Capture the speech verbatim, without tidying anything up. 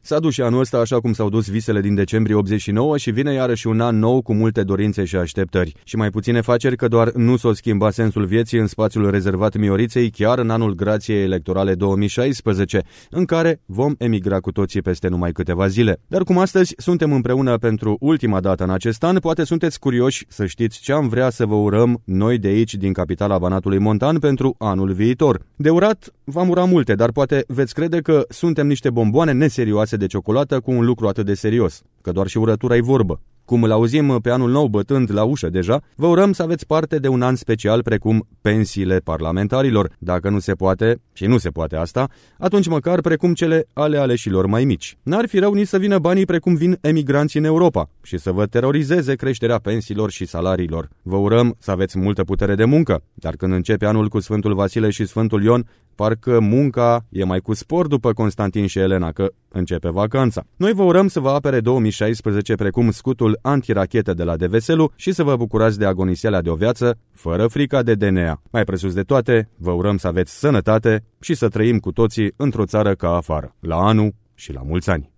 S-a dus și anul ăsta așa cum s-au dus visele din decembrie optzeci și nouă și vine iarăși un an nou cu multe dorințe și așteptări. Și mai puține faceri că doar nu s-o schimba sensul vieții în spațiul rezervat Mioriței chiar în anul grației electorale două mii șaisprezece, în care vom emigra cu toții peste numai câteva zile. Dar cum astăzi suntem împreună pentru ultima dată în acest an, poate sunteți curioși să știți ce am vrea să vă urăm noi de aici din capitala Banatului Montan pentru anul viitor. De urat v-am urat multe, dar poate veți crede că suntem niște bomboane neserioase de ciocolată cu un lucru atât de serios, că doar și urătura-i vorbă. Cum îl auzim pe anul nou bătând la ușă deja, vă urăm să aveți parte de un an special precum pensiile parlamentarilor. Dacă nu se poate, și nu se poate asta, atunci măcar precum cele ale aleșilor mai mici. N-ar fi rău nici să vină banii precum vin emigranții în Europa și să vă terorizeze creșterea pensiilor și salariilor. Vă urăm să aveți multă putere de muncă, dar când începe anul cu Sfântul Vasile și Sfântul Ion, parcă munca e mai cu spor după Constantin și Elena, că începe vacanța. Noi vă urăm să vă apere două mii șaisprezece precum scutul antirachete de la Deveselu și să vă bucurați de agoniseala de o viață fără frica de D N A. Mai presus de toate, vă urăm să aveți sănătate și să trăim cu toții într-o țară ca afară. La anul și la mulți ani!